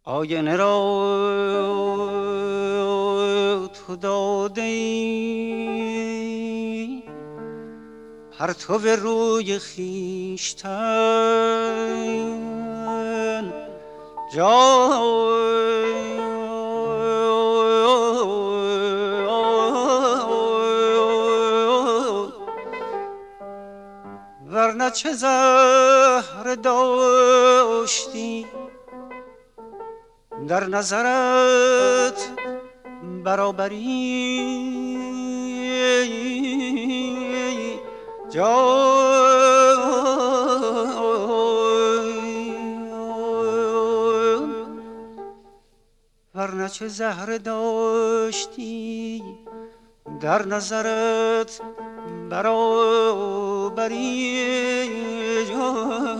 آینه را تو داده ای پرتو روی خویشتن جان ورنه چه زهر داشتی در نظرت برابری جان ورنه چه زهر داشتی در نظرت برابری جان